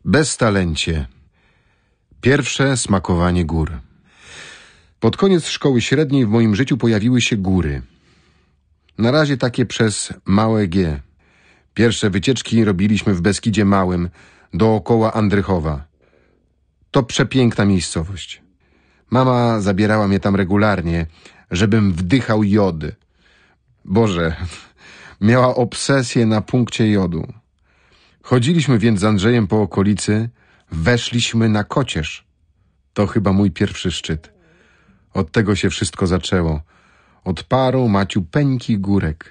Beztalencie. Pierwsze smakowanie gór. Pod koniec szkoły średniej w moim życiu pojawiły się góry. Na razie takie przez małe G. Pierwsze wycieczki robiliśmy w Beskidzie Małym, dookoła Andrychowa. To przepiękna miejscowość. Mama zabierała mnie tam regularnie, żebym wdychał jod. Boże, miała obsesję na punkcie jodu. Chodziliśmy więc z Andrzejem po okolicy, weszliśmy na Kocierz. To chyba mój pierwszy szczyt. Od tego się wszystko zaczęło. Od paru maciupeńkich górek.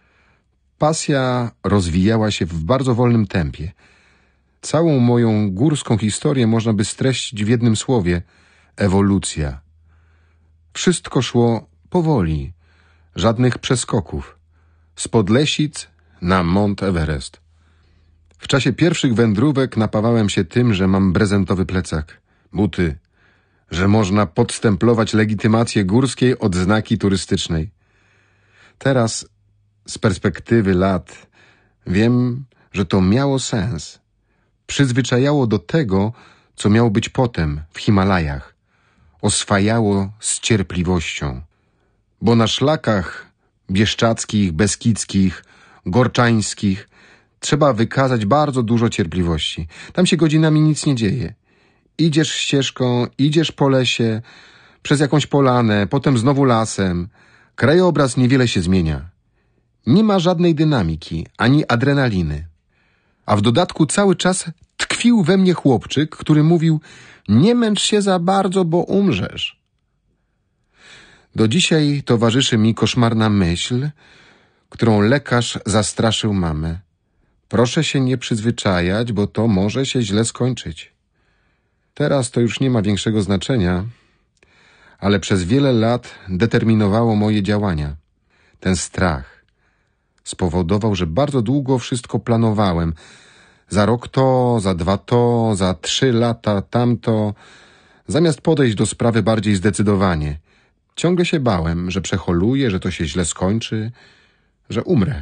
Pasja rozwijała się w bardzo wolnym tempie. Całą moją górską historię można by streścić w jednym słowie – ewolucja. Wszystko szło powoli, żadnych przeskoków. Z Podlesic na Mount Everest. W czasie pierwszych wędrówek napawałem się tym, że mam prezentowy plecak, buty, że można podstemplować legitymację górskiej odznaki turystycznej. Teraz, z perspektywy lat, wiem, że to miało sens. Przyzwyczajało do tego, co miało być potem w Himalajach. Oswajało z cierpliwością. Bo na szlakach bieszczadzkich, beskidzkich, gorczańskich trzeba wykazać bardzo dużo cierpliwości. Tam się godzinami nic nie dzieje. Idziesz ścieżką, idziesz po lesie, przez jakąś polanę, potem znowu lasem. Krajobraz niewiele się zmienia. Nie ma żadnej dynamiki, ani adrenaliny. A w dodatku cały czas tkwił we mnie chłopczyk, który mówił: nie męcz się za bardzo, bo umrzesz. Do dzisiaj towarzyszy mi koszmarna myśl, którą lekarz zastraszył mamę. Proszę się nie przyzwyczajać, bo to może się źle skończyć. Teraz to już nie ma większego znaczenia, ale przez wiele lat determinowało moje działania. Ten strach spowodował, że bardzo długo wszystko planowałem. Za rok to, za 2 to, za 3 lata tamto, zamiast podejść do sprawy bardziej zdecydowanie. Ciągle się bałem, że przeholuję, że to się źle skończy, że umrę.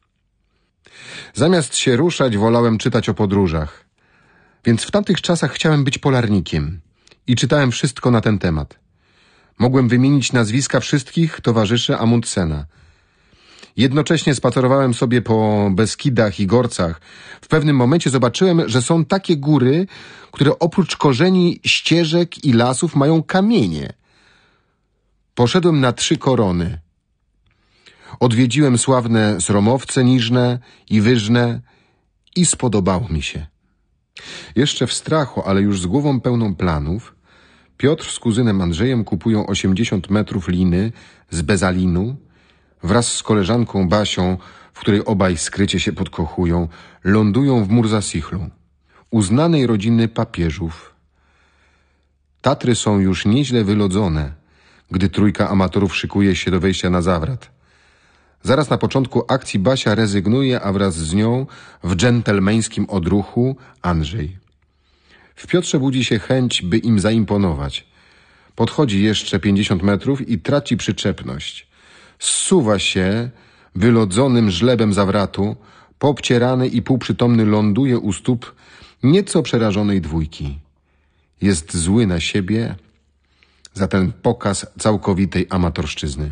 Zamiast się ruszać, wolałem czytać o podróżach. Więc w tamtych czasach chciałem być polarnikiem i czytałem wszystko na ten temat. Mogłem wymienić nazwiska wszystkich towarzyszy Amundsena. Jednocześnie spacerowałem sobie po Beskidach i Gorcach. W pewnym momencie zobaczyłem, że są takie góry, które oprócz korzeni, ścieżek i lasów mają kamienie. Poszedłem na 3 korony. Odwiedziłem sławne Sromowce Niżne i Wyżne i spodobało mi się. Jeszcze w strachu, ale już z głową pełną planów, Piotr z kuzynem Andrzejem kupują 80 metrów liny z bezalinu. Wraz z koleżanką Basią, w której obaj skrycie się podkochują, lądują w Murzasichlu, uznanej rodziny papieżów. Tatry są już nieźle wylodzone, gdy 3 amatorów szykuje się do wejścia na zawrat. Zaraz na początku akcji Basia rezygnuje, a wraz z nią w dżentelmeńskim odruchu Andrzej. W Piotrze budzi się chęć, by im zaimponować. Podchodzi jeszcze 50 metrów i traci przyczepność. Zsuwa się wylodzonym żlebem zawratu, poobcierany i półprzytomny ląduje u stóp nieco przerażonej 2. Jest zły na siebie za ten pokaz całkowitej amatorszczyzny.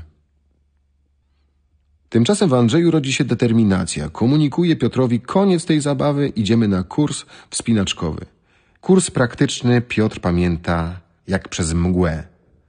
Tymczasem w Andrzeju rodzi się determinacja. Komunikuje Piotrowi: koniec tej zabawy, idziemy na kurs wspinaczkowy. Kurs praktyczny Piotr pamięta jak przez mgłę.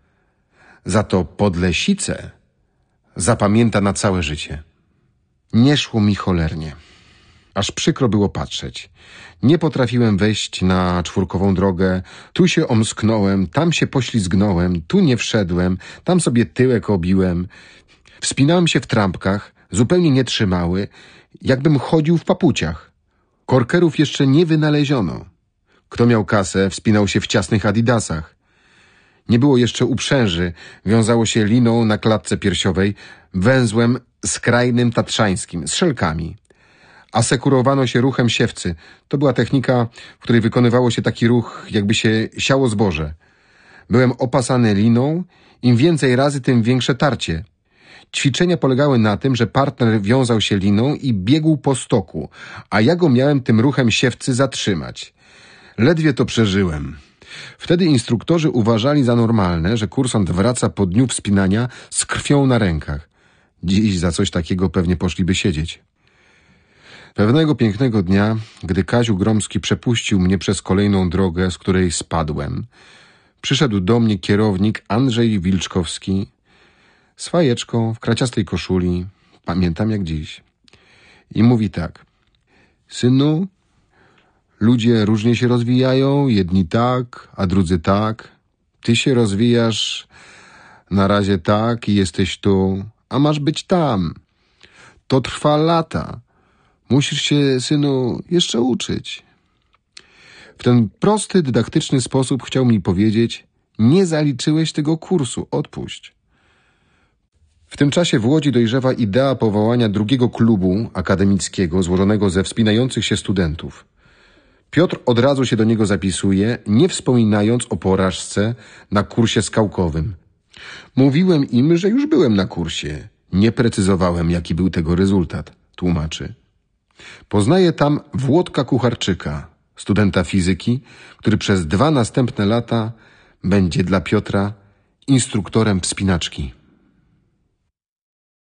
Za to Podlesice zapamięta na całe życie. Nie szło mi cholernie. Aż przykro było patrzeć. Nie potrafiłem wejść na 4 drogę. Tu się omsknąłem, tam się poślizgnąłem, tu nie wszedłem, tam sobie tyłek obiłem. Wspinałem się w trampkach, zupełnie nie trzymały, jakbym chodził w papuciach. Korkerów jeszcze nie wynaleziono. Kto miał kasę, wspinał się w ciasnych adidasach. Nie było jeszcze uprzęży, wiązało się liną na klatce piersiowej, węzłem skrajnym tatrzańskim, z szelkami. Asekurowano się ruchem siewcy. To była technika, w której wykonywało się taki ruch, jakby się siało zboże. Byłem opasany liną, im więcej razy, tym większe tarcie. Ćwiczenia polegały na tym, że partner wiązał się liną i biegł po stoku, a ja go miałem tym ruchem siewcy zatrzymać. Ledwie to przeżyłem. Wtedy instruktorzy uważali za normalne, że kursant wraca po dniu wspinania z krwią na rękach. Dziś za coś takiego pewnie poszliby siedzieć. Pewnego pięknego dnia, gdy Kaziu Gromski przepuścił mnie przez kolejną drogę, z której spadłem, przyszedł do mnie kierownik Andrzej Wilczkowski z fajeczką w kraciastej koszuli, pamiętam jak dziś, i mówi tak: synu, ludzie różnie się rozwijają, jedni tak, a drudzy tak. Ty się rozwijasz na razie tak i jesteś tu, a masz być tam. To trwa lata. Musisz się, synu, jeszcze uczyć. W ten prosty, dydaktyczny sposób chciał mi powiedzieć: nie zaliczyłeś tego kursu, odpuść. W tym czasie w Łodzi dojrzewa idea powołania drugiego klubu akademickiego złożonego ze wspinających się studentów. Piotr od razu się do niego zapisuje, nie wspominając o porażce na kursie skałkowym. Mówiłem im, że już byłem na kursie. Nie precyzowałem, jaki był tego rezultat, tłumaczy. Poznaję tam Włodka Kucharczyka, studenta fizyki, który przez 2 następne lata będzie dla Piotra instruktorem wspinaczki.